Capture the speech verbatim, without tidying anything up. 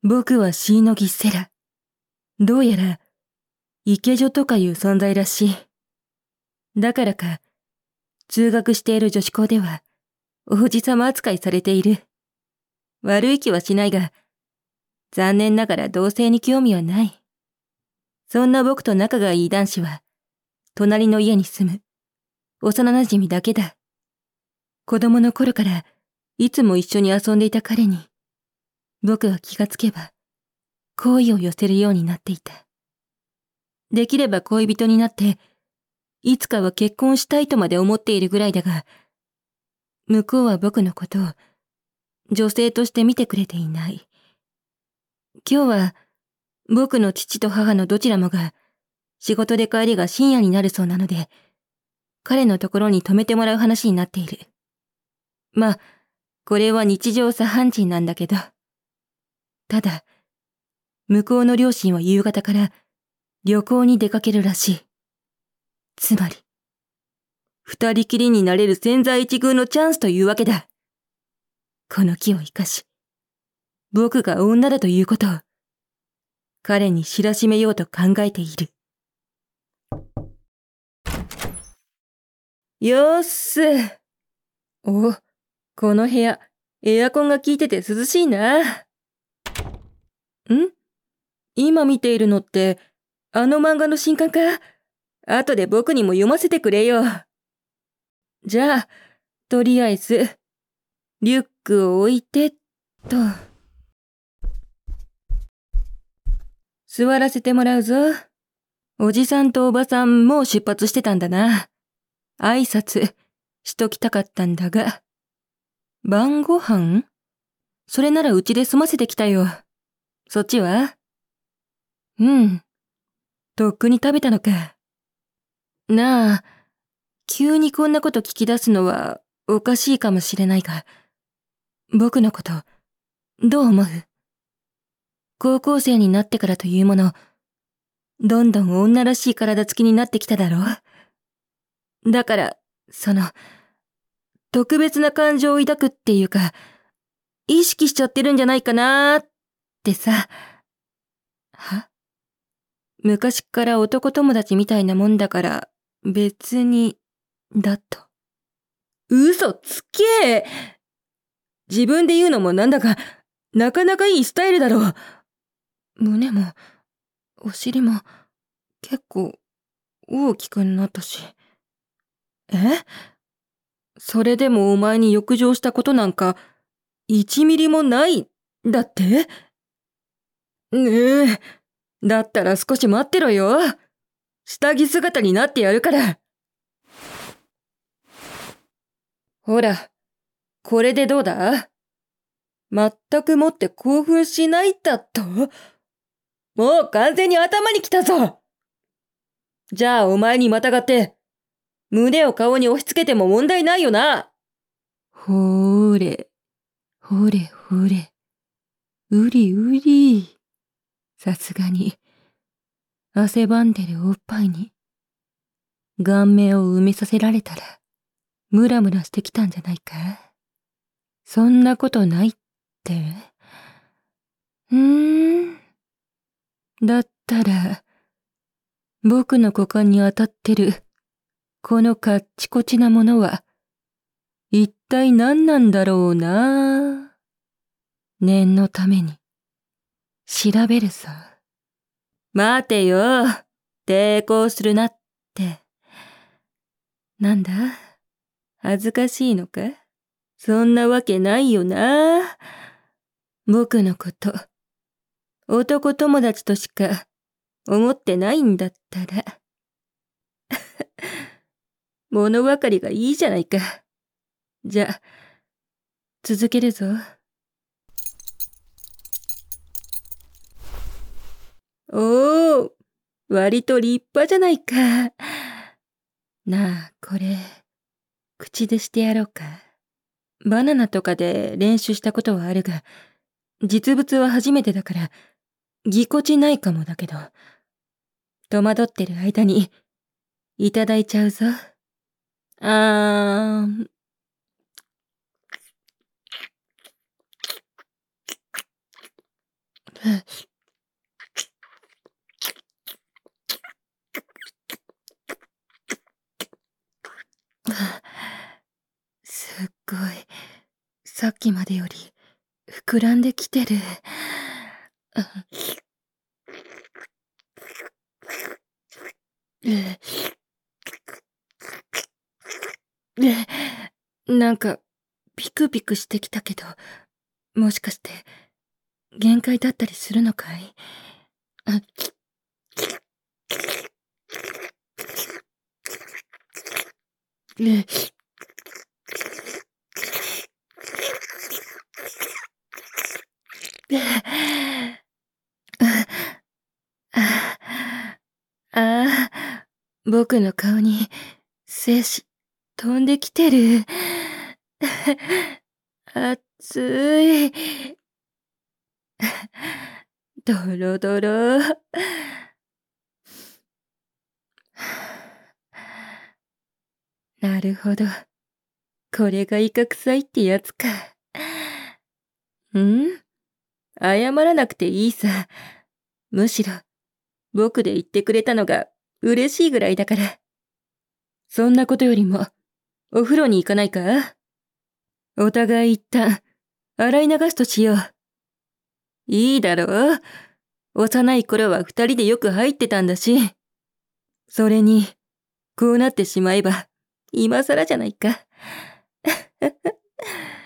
僕はシーノギセラ。どうやら、池女とかいう存在らしい。だからか、通学している女子校では、王子様扱いされている。悪い気はしないが、残念ながら同性に興味はない。そんな僕と仲がいい男子は、隣の家に住む、幼馴染だけだ。子供の頃から、いつも一緒に遊んでいた彼に、僕は気がつけば、好意を寄せるようになっていた。できれば恋人になって、いつかは結婚したいとまで思っているぐらいだが、向こうは僕のことを女性として見てくれていない。今日は僕の父と母のどちらもが仕事で帰りが深夜になるそうなので、彼のところに泊めてもらう話になっている。まあ、これは日常茶飯事なんだけど。ただ、向こうの両親は夕方から旅行に出かけるらしい。つまり、二人きりになれる千載一遇のチャンスというわけだ。この機を生かし、僕が女だということを、彼に知らしめようと考えている。よーっす。お、この部屋、エアコンが効いてて涼しいな。ん？今見ているのって、あの漫画の新刊か？後で僕にも読ませてくれよ。じゃあ、とりあえず、リュックを置いてっと。座らせてもらうぞ。おじさんとおばさんもう出発してたんだな。挨拶しときたかったんだが。晩ご飯？それならうちで済ませてきたよ。そっちは？うん。とっくに食べたのか。なあ、急にこんなこと聞き出すのはおかしいかもしれないが、僕のこと、どう思う？高校生になってからというもの、どんどん女らしい体つきになってきただろう？だから、その、特別な感情を抱くっていうか、意識しちゃってるんじゃないかなーってさ。は？昔から男友達みたいなもんだから、別に、だと。嘘つけ！自分で言うのもなんだが、なかなかいいスタイルだろう。胸も、お尻も、結構、大きくなったし。え？それでもお前に欲情したことなんか、一ミリもない、だって？ねえ、だったら少し待ってろよ。下着姿になってやるから。ほら、これでどうだ？全くもって興奮しないだと？もう完全に頭にきたぞ。じゃあお前にまたがって、胸を顔に押し付けても問題ないよな。ほーれ、ほれほれ、うりうり。さすがに、汗ばんでるおっぱいに、顔面を埋めさせられたら、ムラムラしてきたんじゃないか？そんなことないって？うーん。だったら、僕の股間に当たってる、このカッチコチなものは、一体何なんだろうな。念のために、調べるさ。待てよ、抵抗するなって。なんだ？恥ずかしいのか？そんなわけないよな。僕のこと、男友達としか思ってないんだったら。物分かりがいいじゃないか。じゃ、続けるぞ。おー、割と立派じゃないか。なあ、これ、口でしてやろうか。バナナとかで練習したことはあるが、実物は初めてだから、ぎこちないかもだけど、戸惑ってる間に、いただいちゃうぞ。あーん。 すっごい、さっきまでより膨らんできてる。なんかピクピクしてきたけど、もしかして限界だったりするのかい？ああ、僕の顔に精子飛んできてる。熱い。ドロドロ。なるほど。これがイカ臭いってやつか。ん？謝らなくていいさ。むしろ、僕で言ってくれたのが嬉しいぐらいだから。そんなことよりも、お風呂に行かないか？お互い一旦、洗い流すとしよう。いいだろう？幼い頃は二人でよく入ってたんだし。それに、こうなってしまえば、今更じゃないか。